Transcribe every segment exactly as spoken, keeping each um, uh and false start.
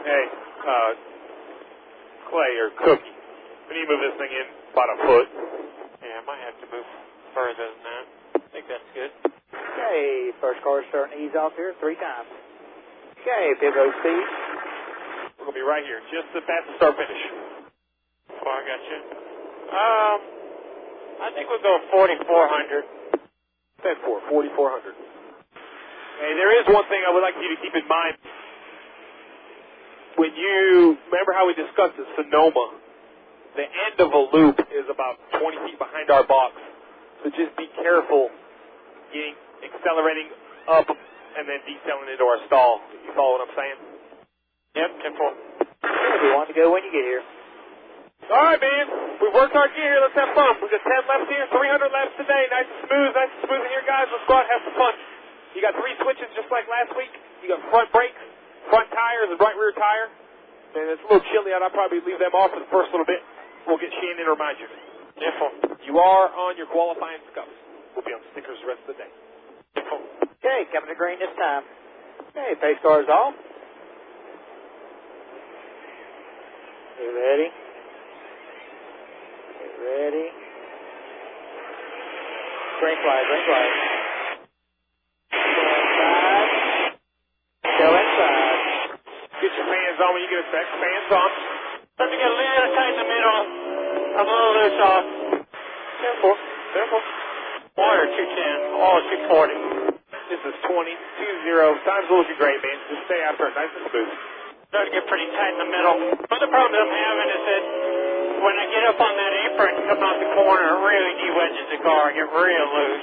Hey, uh, Clay or Cookie, we need to move this thing in about a foot. Yeah, I might have to move further than that. I think that's good. Okay, first car starting to ease off here three times. Okay, pit road speed. We're going to be right here, just at that start finish. Oh, I got you. Um, I think we'll go forty-four hundred. ten four, forty-four hundred. Hey, there is one thing I would like you to keep in mind. When you, remember how we discussed the Sonoma, the end of a loop is about twenty feet behind our box. So just be careful getting, accelerating up and then decelerating into our stall. You follow what I'm saying? Yep, ten four. Okay, we want to go when you get here. All right, man. We worked our gear here. Let's have fun. We got ten laps here, three hundred laps today. Nice and smooth, nice and smooth in here, guys. Let's go out and have some fun. You got three switches just like last week. You got front brakes, front tires, and right rear tire. And it's a little chilly out. I'll probably leave them off for the first little bit. We'll get Shannon to remind you. Info. You are on your qualifying scuffs. We'll be on stickers the rest of the day. Info. Okay, coming to green this time. Okay, pace cars off. Okay, ready? Okay, ready? Green flag, green flag. Go inside. Go inside. Get your fans on when you get a sec. Fans on. Let me get a little tight in the middle. I'm a little loose off. Careful. Careful. One or two ten. Oh, two forty. This is twenty, two zero. Time's looking great, man. Just stay after it. Nice and smooth. Starting to get pretty tight in the middle. One of the problems I'm having is that when I get up on that apron coming out the corner, it really de-wedges the car. I get real loose.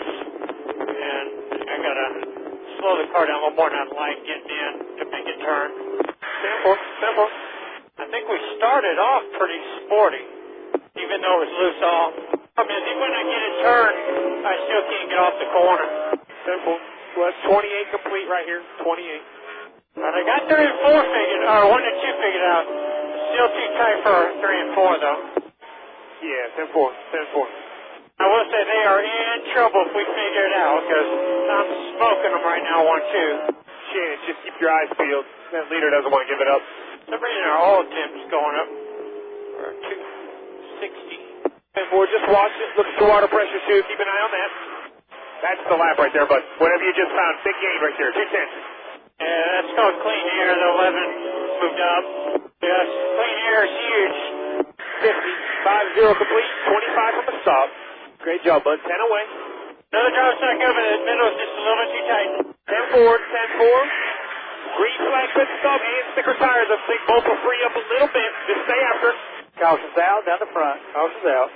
And I got to slow the car down a little more than I'd like getting in to make a turn. Simple, simple. I think we started off pretty sporty, even though it was loose off. I mean, when I get a turn, I still can't get off the corner. Simple. Well, that's twenty-eight complete right here. twenty-eight. But I got three and four figured, or one and two figured out. Still too tight for three and four, though. Yeah, ten four, ten four. I will say they are in trouble if we figure it out, because I'm smoking them right now, one, two. Shannon, just keep your eyes peeled. That leader doesn't want to give it up. For some reason, our oil temps going up. We're at two sixty. ten four, just watch it. Look at the water pressure, too. Keep an eye on that. That's the lap right there, bud. Whatever you just found, big gain right there. two ten. Yeah, that's called clean air. The eleven moved up. Yes, clean air is huge. fifty, five zero complete, twenty-five from the stop. Great job, bud. ten away. Another drive stuck over the middle is just a little bit too tight. ten four, ten four. Green flag, good stop, and sticker tires. I think both will free up a little bit. Just stay after. Caution's out, down the front. Caution's out.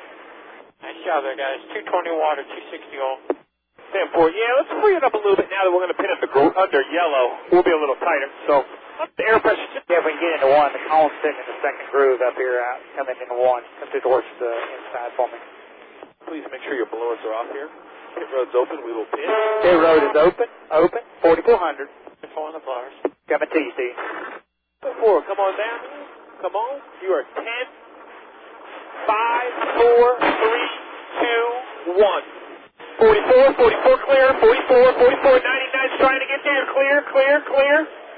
Nice job there, guys. two twenty water, two sixty oil. ten four. Yeah, let's free it up a little bit now that we're going to pin up the group under yellow. We'll be a little tighter. So, up the air pressure. Yeah, if we can get into one, the column's sitting in the second groove up here, out, coming into one. Come through towards the inside for me. Please make sure your blowers are off here. Pit road's open. We will pit. Pit road is open. Open. forty-four hundred. Four on the blowers. Coming to you, Steve. ten four. Come on down. Come on. You are ten, five, four, three, two, one. forty-four, forty-four clear, forty-four, forty-four, ninety-nine trying to get there. Clear, clear, clear.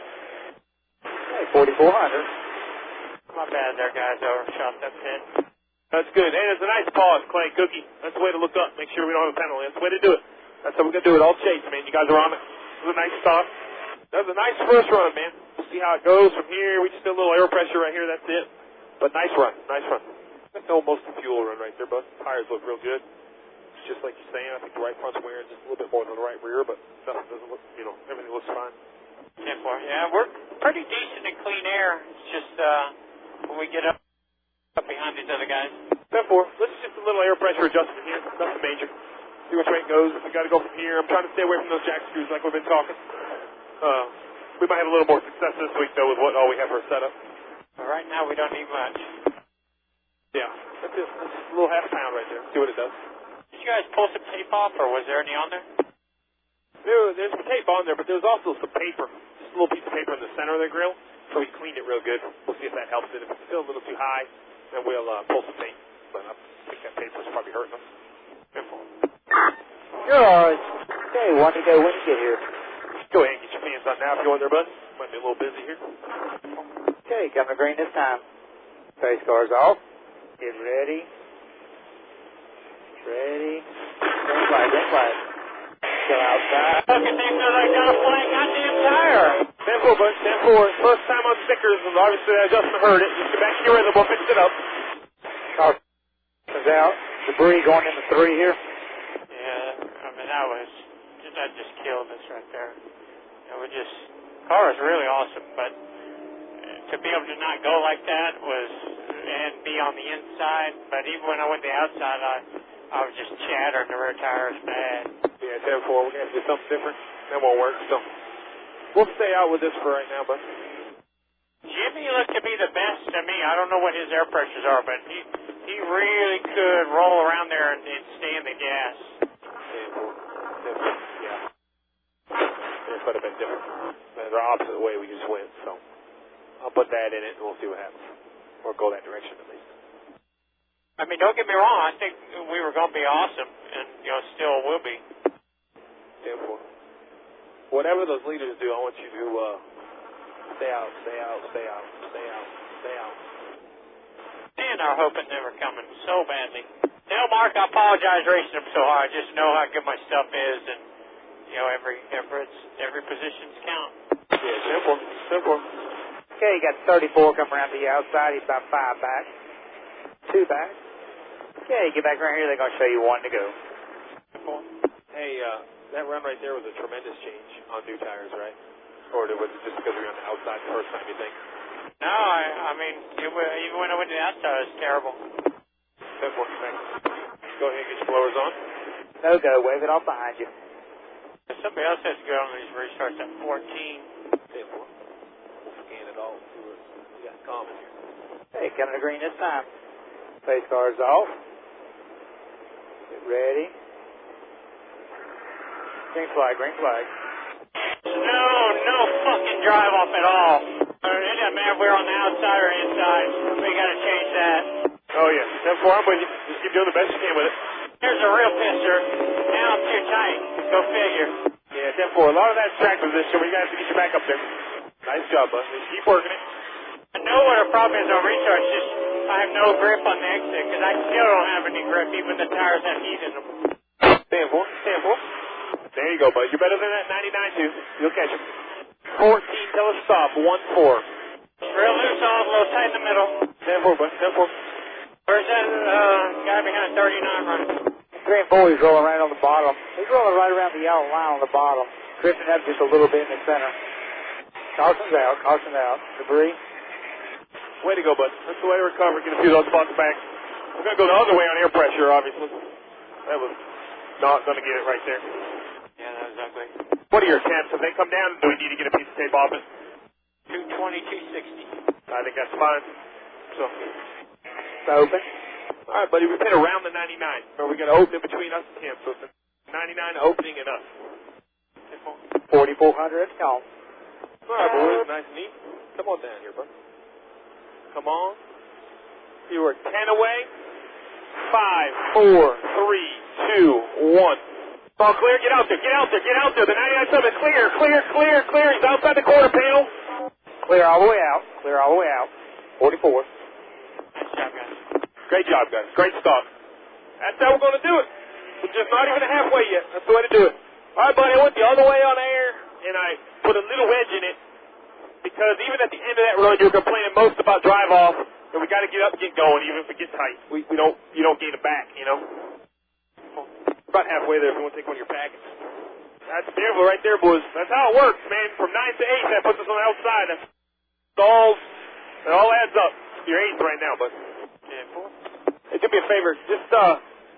Hey, forty-four hundred. My bad there, guys. Overshot that pin. That's good. Hey, there's a nice pause, Clay Cookie. That's the way to look up. Make sure we don't have a penalty. That's the way to do it. That's how we're going to do it. All chase, man. You guys are on it. It was a nice start. That was a nice first run, man. We'll see how it goes from here. We just did a little air pressure right here. That's it. But nice run. Nice run. That's almost a fuel run right there, bud. Tires look real good. Just like you're saying, I think the right front's wearing just a little bit more than the right rear, but nothing doesn't look, you know, everything looks fine. ten four. Yeah, we're pretty decent in clean air. It's just uh, when we get up, up behind these other guys. ten four. Let's just a little air pressure adjustment here. Nothing major. See which way it goes. We got to go from here. I'm trying to stay away from those jack screws like we've been talking. Uh, we might have a little more success this week, though, with what all we have for a setup. But right now, we don't need much. Yeah. That's it. That's just a little half pound right there. See what it does. Did you guys pull some tape off, or was there any on there? There, there's some tape on there, but there's also some paper, just a little piece of paper in the center of the grill, so we cleaned it real good. We'll see if that helps it. If it's still a little too high, then we'll uh, pull some tape. But I think that paper's probably hurting us. You're all right. Okay, one to go when you get here. Go ahead and get your fans on now if you're on there, bud. Might be a little busy here. Okay, coming to green this time. Pace cars off. Get ready. Ready. Green flag, green flag. Go outside. Look at things that I got a flat goddamn tire. ten four, bud, ten four. First time on stickers, and obviously that adjustment hurt it. Just get back to your rhythm, we'll fix it up. Car comes out. Debris going into three here. Yeah, I mean, that was, that just killed us right there. It was just, car was really awesome, but to be able to not go like that was, and be on the inside, but even when I went to the outside, I, I was just chattering. The rear tire was bad. Yeah, ten four, we're going to have to do something different. That won't work, so we'll stay out with this for right now, but Jimmy looked to be the best to me. I don't know what his air pressures are, but he he really could roll around there and, and stay in the gas. ten four, ten four, yeah. It could have been different. The opposite way we just went, so I'll put that in it and we'll see what happens. Or go that direction at least. I mean, don't get me wrong. I think we were going to be awesome, and, you know, still will be. ten four. Whatever those leaders do, I want you to uh, stay out, stay out, stay out, stay out, stay out. And our hoping they were coming so badly. Tell Mark I apologize racing them so hard. I just know how good my stuff is, and, you know, every every, every position's count. Yeah, simple, simple. Okay, you got thirty-four coming around the outside. He's about five back. Two back. Okay, get back around here. They're going to show you one to go. Hey, uh, that run right there was a tremendous change on new tires, right? Or was it just because we were on the outside the first time, you think? No, I, I mean, it, even when I went to the outside, it was terrible. Simple, thanks. Go ahead and get your blowers on. No go. Wave it off behind you. Somebody else has to go on these restarts at fourteen. Simple. We'll scan it all. See what we got common here. Hey, coming to green this time. Pace cars off. Get ready. Green flag, green flag. No, no fucking drive off at all. It doesn't matter if we're on the outside or inside. We got to change that. Oh, yeah. ten four, I'm with you. Just keep doing the best you can with it. Here's a real pisser. Now it's too tight. Go figure. Yeah, ten four. A lot of that track position, we got to get you back up there. Nice job, bud. Just keep working it. I know what our problem is on restarts. Just I have no grip on the exit because I still don't have any grip, even the tires have heat in them. ten four, ten four. There you go, bud. You're better than that ninety-nine, too. You'll catch him. fourteen, tell us stop. one four. Real loose off, a little tight in the middle. ten four, bud. ten four. Where's that uh, guy behind thirty-nine running? Three and four, he's rolling right on the bottom. He's rolling right around the yellow line on the bottom. Drifting up just a little bit in the center. Caution's out, caution's out. Debris. Way to go, bud. That's the way to recover. Get a few of those spots back. We're going to go the other way on air pressure, obviously. That was not going to get it right there. Yeah, that was ugly. What are your attempts? If they come down, do we need to get a piece of tape off it? two twenty, two sixty. I think that's fine. So, It's open. all right, buddy. We've hit around the ninety-nine. So we got to open it between us and him. So it's the ninety-nine opening and us. forty-four hundred. Come on. All right, boys. Nice and neat. Come on down here, bud. Come on. You were ten away. Five, four, three, two, one. All clear. Get out there. Get out there. Get out there. The ninety-nine seven is clear. Clear, clear, clear. He's outside the quarter panel. Clear all the way out. Clear all the way out. forty-four. Nice job, guys. Great job, guys. Great stuff. That's how we're going to do it. We're just not even halfway yet. That's the way to do it. All right, buddy. I went the other way on air, and I put a little wedge in it because even at the end of that run, you were complaining most about drive off, and we got to get up and get going, even if it gets tight. We, we don't, you don't gain it back, you know. About halfway there if you want to take one of your packets. That's beautiful right there, boys. That's how it works, man. From ninth to eighth, that puts us on the outside. That's all, it all adds up. You're eighth right now, but hey, do me a favor. Just, uh,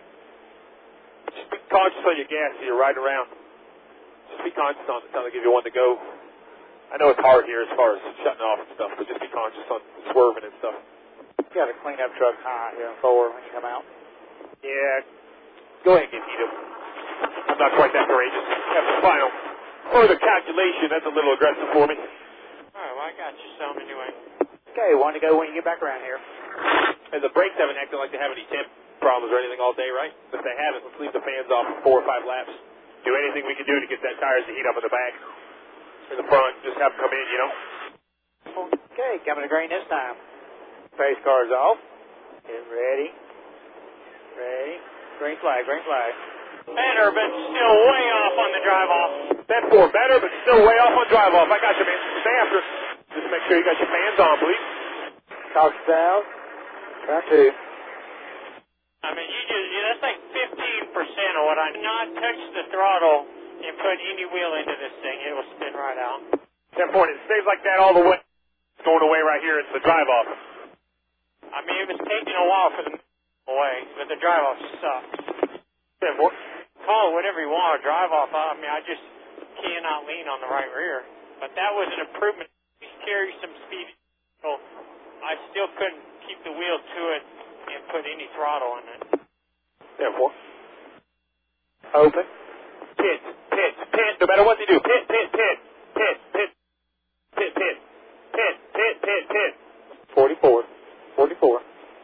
just be conscious on your gas as you're riding around. Just be conscious on it until they give you one to go. I know it's hard here as far as shutting off and stuff, but just be conscious on swerving and stuff. You got to clean up truck high here and forward when you come out. Yeah. Go ahead and get heated. I'm not quite that courageous. Have the final further calculation. That's a little aggressive for me. All right, well, I got you some anyway. Okay, one to go when you get back around here. And the brakes haven't acted like they have any temp problems or anything all day, right? If they haven't, let's leave the fans off for four or five laps. Do anything we can do to get that tires to heat up in the back, in the front. Just have them come in, you know. Okay, coming to green this time. Pace cars off. Get ready. Ready. Green flag, green flag. Better, but still way off on the drive off. ten four, better, but still way off on drive off. I got you, man. Stay after. Just make sure you got your fans on, please. Caution's out. Round two. I mean, you just, yeah, that's like fifteen percent of what I not touch the throttle and put any wheel into this thing. It will spin right out. ten four, it stays like that all the way. It's going away right here. It's the drive off. I mean, it was taking a while for the away, but the drive off sucks. ten four. Call it whatever you want, a drive off. I mean, I just cannot lean on the right rear. But that was an improvement. It carried some speed. So I still couldn't keep the wheel to it and put any throttle in it. ten four. Open. Pit, pit, pit. No matter what they do. Pit, pit, pit. Pit, pit. Pit, pit. Pit, pit, pit, pit. forty-four. forty-four.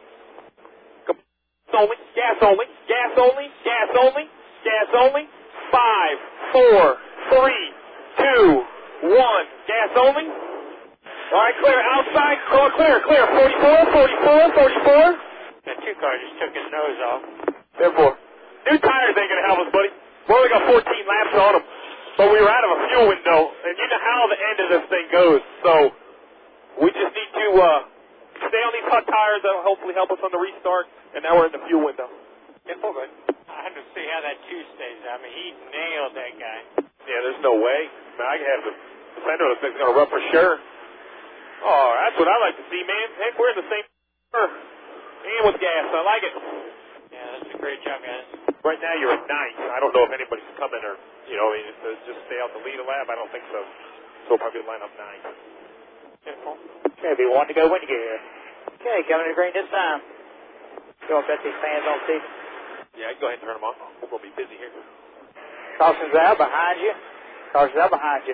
Gas only, gas only, gas only, gas only, gas only. Five, four, three, two, one. Gas only. All right, clear. Outside. Clear, clear, clear. forty-four, forty-four, forty-four. That two car just took his nose off. Therefore, new tires ain't gonna help us, buddy. We only got fourteen laps on them, but we were out of a fuel window, and you know how the end of this thing goes. So we just need to uh, stay on these hot tires. That'll hopefully help us on the restart. And now we're in the fuel window. Yeah, good. I had to see how that two stays. I mean, he nailed that guy. Yeah, there's no way. Man, I can have the fender of the thing's gonna rub for sure. Oh, that's what I like to see, man. Heck, we're in the same and with gas. I like it. Yeah, that's a great job, guys. Right now you're at ninth. I don't know if anybody's coming or, you know, if to just stay out the lead a lap. I don't think so. So we'll probably line up ninth. Simple. Okay, be one to go when you get here. Okay, coming to green this time. Go and bet these fans on Stephen. Yeah, go ahead and turn them on. We're going to be busy here. Caution's out behind you. Caution's out behind you.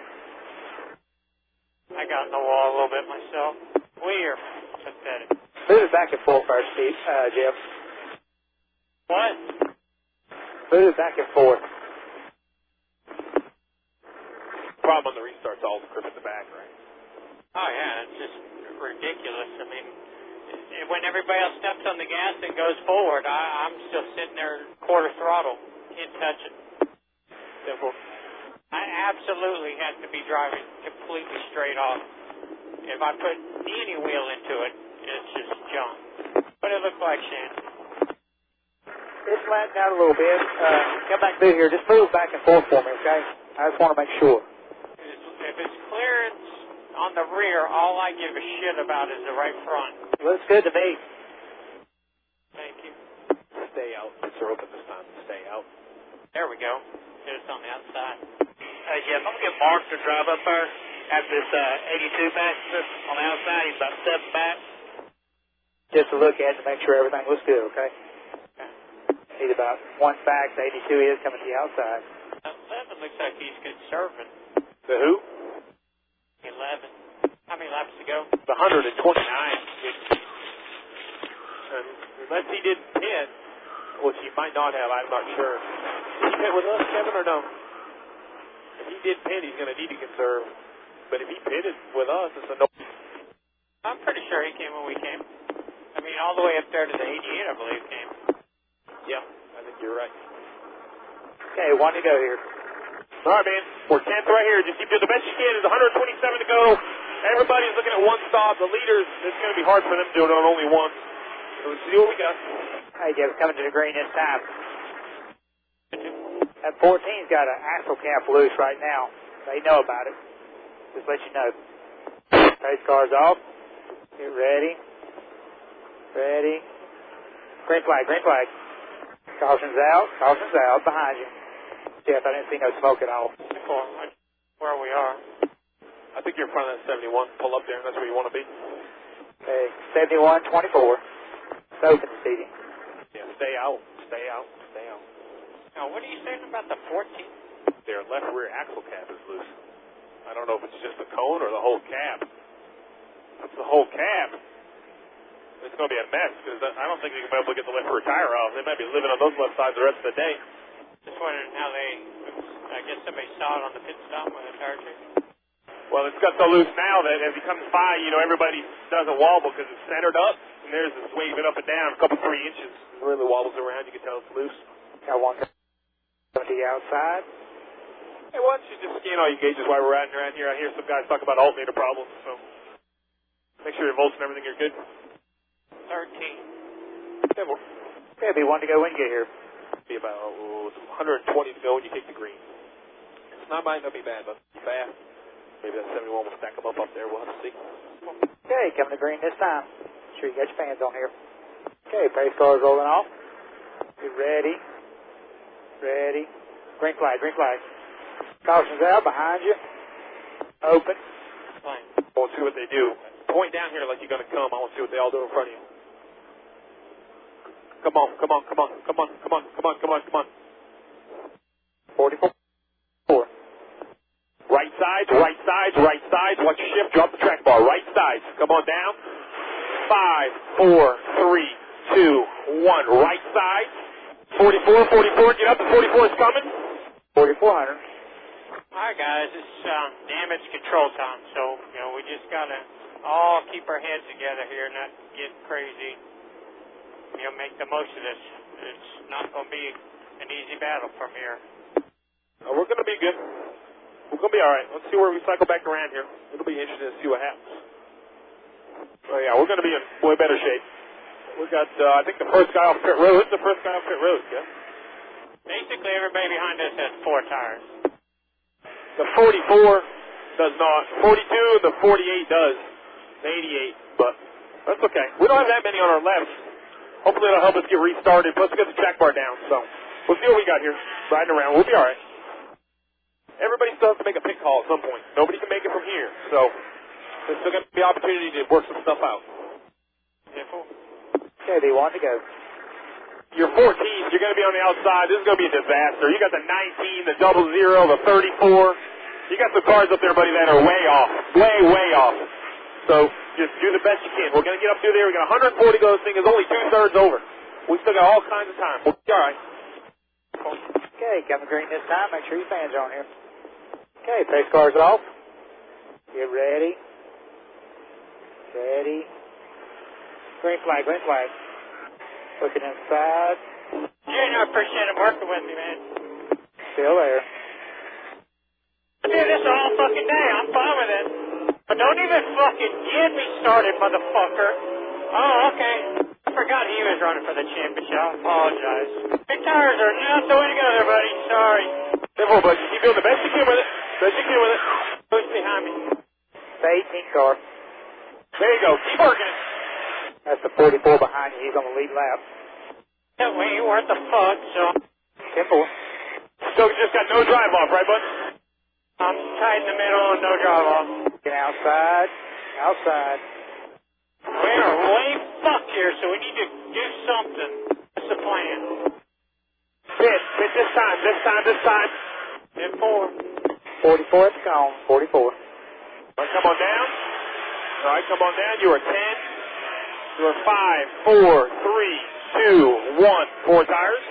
I got in the wall a little bit myself. We're pathetic. Move it back and forth first, Steve, uh, Jeff. What? Move it back and forth. Problem on the restart's all the grip at the back, right? Oh, yeah, it's just ridiculous. I mean, when everybody else steps on the gas and goes forward, I, I'm still sitting there quarter throttle. Can't touch it. Simple. I absolutely have to be driving completely straight off. If I put any wheel into it, it's just junk. But it looked like Shannon. Just flatten out a little bit. Uh, come back through here. Just move back and forth for me, okay? I just want to make sure. If it's clearance on the rear, all I give a shit about is the right front. Looks good to me. Thank you. Stay out. It's open this time. Stay out. There we go. Get us on the outside. Hey, Jeff, I'm going to get Mark to drive up there at this uh, eighty-two passenger on the outside. He's about seven back. Just to look at it to make sure everything looks good, okay? Okay. He's about one fact. eighty-two is coming to the outside. eleven looks like he's conserving. The who? eleven. How many laps to go? The one hundred twenty-nine. And unless he didn't pit, which he might not have, I'm not sure. Did he pit with us, Kevin, or no? If he did pit, he's going to need to conserve. But if he pitted with us, it's a no. I'm pretty sure he came when we came. I mean, all the way up there to the eighty-eight, I believe, came. Yeah, I think you're right. Okay, one to go here. All right, man. We're tenth right here. Just keep doing the best you can. There's one hundred twenty-seven to go. Everybody's looking at one stop. The leaders, it's going to be hard for them to do it on only one. So let's see what we got. Hey, Jeff, coming to the green this time. That fourteen's got an axle cap loose right now. They know about it. Just let you know. Pace car's off. Get ready. Ready. Green flag, green flag. Caution's out. Caution's out behind you. Jeff, I didn't see no smoke at all. Where we are. I think you're in front of that seventy-one. Pull up there, and that's where you want to be. Okay, seventy-one twenty-four. It's open seating. Yeah, stay out. Stay out. Stay out. Now, what are you saying about the fourteen? Their left rear axle cap is loose. I don't know if it's just the cone or the whole cab. It's the whole cab. It's going to be a mess because I don't think they're going to be able to get the left rear tire off. They might be living on those left sides the rest of the day. Just wondering how they, I guess somebody saw it on the pit stop when the tire changed. Well, it's got so loose now that as he comes by, you know, everybody doesn't wobble because it's centered up, and there's this waving up and down a couple, three inches. It really wobbles around. You can tell it's loose. Got one to the outside. Hey, why don't you just scan all your gauges while we're riding around here? I hear some guys talk about alternator problems, so make sure your volts and everything are good. thirteen. Yeah, well, Yeah, be one to go when you get here. be about oh, one hundred twenty to go when you take the green. It's not might not be bad, but fast. Maybe that seventy-one will stack them up up there. We'll have to see. Okay, coming to green this time. Make sure you got your fans on here. Okay, pace car's rolling off. Get ready. Ready. Green flag, green flag. Caution's out behind you. Open. Fine. I want to see what they do. Point down here like you're going to come. I want to see what they all do in front of you. Come on, come on, come on, come on, come on, come on, come on, come on. forty-four. Right sides, right sides, right sides. Watch your shift. Drop the track bar. Right sides. Come on down. Five, four, three, two, one. Right sides. forty-four, forty-four. Get up. The forty-four is coming. forty-four hundred. Alright guys, it's um, damage control time, so, you know, we just gotta all keep our heads together here, not get crazy. You know, make the most of this. It's not gonna be an easy battle from here. Uh, we're going to be good. We're going to be all right. Let's see where we cycle back around here. It'll be interesting to see what happens. Oh, yeah, we're going to be in way better shape. We got, uh, I think, the first guy off pit road. It's the first guy off pit road, yeah? Basically, everybody behind us has four tires. The forty-four does not. forty-two and the forty-eight does. The eighty-eight, but that's okay. We don't have that many on our left. Hopefully it'll help us get restarted. Plus, get the track bar down. So we'll see what we got here. Riding around. We'll be all right. Everybody still has to make a pit call at some point. Nobody can make it from here. So there's still going to be opportunity to work some stuff out. Okay, they want to go. Your fourteens, you're going to be on the outside. This is going to be a disaster. You got the nineteen, the double zero, the thirty-four. You got some cars up there, buddy, that are way off. Way, way off. So just do the best you can. We're going to get up through there. We got one hundred forty to go. This thing is only two-thirds over. We still got all kinds of time. We'll be all right. Okay, coming green this time. Make sure your fans are on here. Okay, pace car's off. Get ready. Ready. Green flag, green flag. Looking inside. Junior, I appreciate him working with me, man. Still there. I do this all fucking day. I'm fine with it. But don't even fucking get me started, motherfucker. Oh, okay. I forgot he was running for the championship. I apologize. Big tires are not the way to go there, buddy. Sorry. Simple, but keep doing the best you can with it. Best you can with it. Who's behind me? The eighteen car. There you go. Keep working it. That's the forty-four behind you. He's on the lead lap. Yeah, we ain't worth the fuck, so Simple. So we just got no drive off, right, bud? I'm tight in the middle and no drive off. Get outside. Outside. We are way fucked here, so we need to do something. What's the plan? Pit. Pit this time. This time. This time. Hit four. forty-four at the cone. forty-four. All right, come on down. All right, come on down. You are ten. You are five, four, three, two, one. Four tires.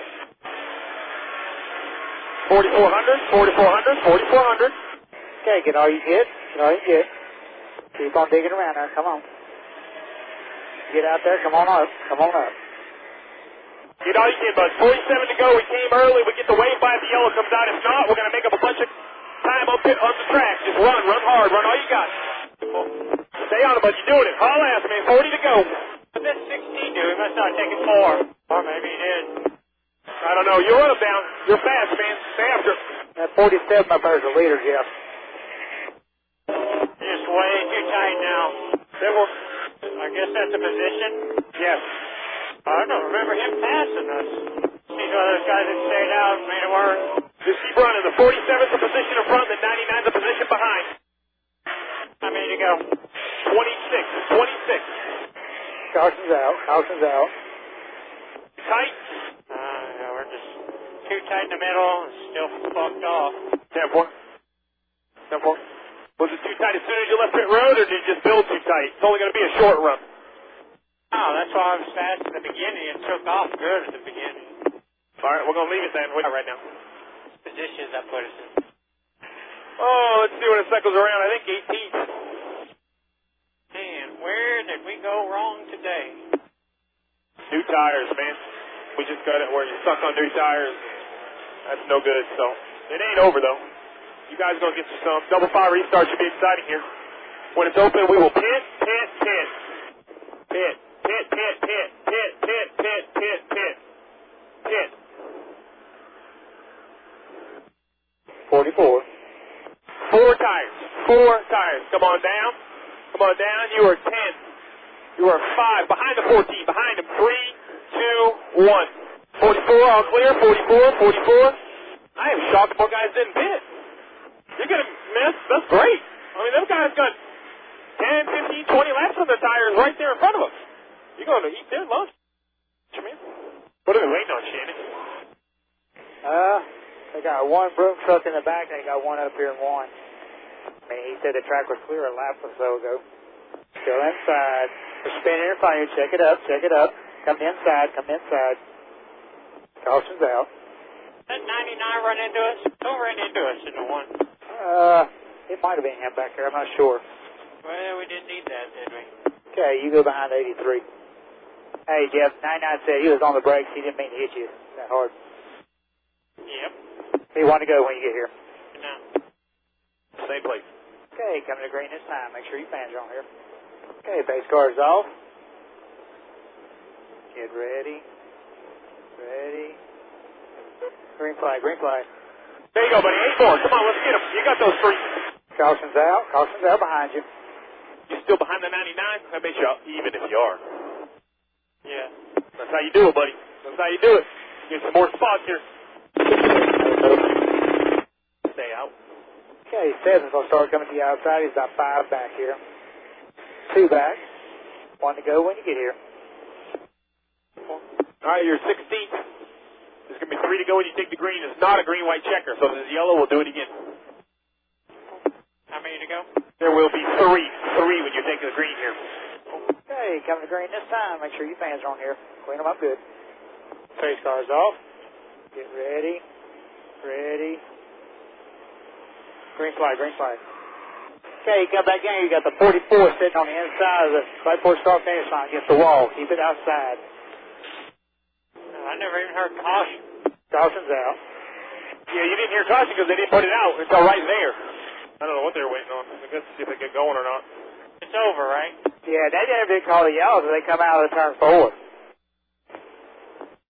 forty-four hundred, forty-four hundred, forty-four hundred. Okay, get all you get. Get all you get. Keep on digging around there. Come on. Get out there. Come on up. Come on up. Get all you can, bud. forty-seven to go. We came early. We get the wave by. The yellow comes out. If not, we're going to make up a bunch of time on pit on the track. Just run. Run hard. Run all you got. Stay on it, bud. You're doing it. Haul ass, man. forty to go. What did sixteen do? He must not have taken four. Or maybe he did. I don't know. You run him down. You're fast, man. Stay after. That forty-seven up there is the leader, Jeff. Just way too tight now. There will. I guess that's a position. Yes. I don't remember him passing us. See how those guys that stayed out and made it work. Just keep running. The forty-seven's a position in front. The ninety-nine's a position behind. How many to go? twenty-six. twenty-six. Caution's out. Caution's out. Tight. Uh, yeah, we're just too tight in the middle and still fucked off. ten four. ten four. Was it too tight as soon as you left pit road, or did you just build too tight? It's only going to be a short run. Oh, that's why I was fast at the beginning and took off good at the beginning. All right, we're going to leave it then. We're right now. Positions I put us in. Oh, let's see when it cycles around. I think eighteenth. Man, where did we go wrong today? New tires, man. We just got it where you're stuck on new tires. That's no good, so it ain't over, though. You guys are going to get you some. Double five restart should be exciting here. When it's open, we will pit, pit, pit. Pit, pit, pit, pit, pit, pit, pit, pit, pit, pit. forty-four. Four tires. Four tires. Come on down. Come on down. You are ten. You are five. Behind the fourteen. Behind him. Three, two, one. forty-four, all clear. forty-four, forty-four. I am shocked more guys didn't pit. You're going to miss. That's great. I mean, them guys got ten, fifteen, twenty laps on the tires right there in front of us. You're going to eat their lunch, man. What are they waiting on, Shannon? Uh, they got one broom truck in the back, and they got one up here in one. I mean, he said the track was clear a lap or so ago. Still inside. We're spinning in front of you. Check it up, check it up. Come inside, come inside. Caution's out. That ninety-nine run into us? Who ran into us in the one? Uh, it might have been him back there. I'm not sure. Well, we didn't need that, did we? Okay, you go behind eighty-three. Hey, Jeff, ninety-nine said he was on the brakes. He didn't mean to hit you that hard. Yep. He wanted to go when you get here. No. Same place. Okay, coming to green this time. Make sure your fans are on here. Okay, base car's off. Get ready. Ready. Green flag, green flag. There you go, buddy. Eight more. Come on, let's get him. You got those three. Caution's out. Caution's out behind you. You still behind the ninety-nine? That makes you even if you are. Yeah. That's how you do it, buddy. That's how you do it. Get some more spots here. Stay out. Okay, seven's going to start coming to the outside. He's about five back here. Two back. One to go when you get here. All right, you're sixteenth. There's going to be three to go when you take the green. It's not a green-white checker, so if it's yellow, we'll do it again. How many to go? There will be three. Three when you take the green here. Okay, coming to green this time. Make sure your fans are on here. Clean them up good. Face car's off. Get ready. Ready. Green flag, green flag. Okay, you come back in. You got the forty-four sitting on the inside of the right before start finish line against the wall. Keep it outside. I never even heard caution. Caution's out. Yeah, you didn't hear caution because they didn't put it out until right there. I don't know what they were waiting on. I guess to see if they get going or not. It's over, right? Yeah, they never did call the yellow until they come out of the turn forward.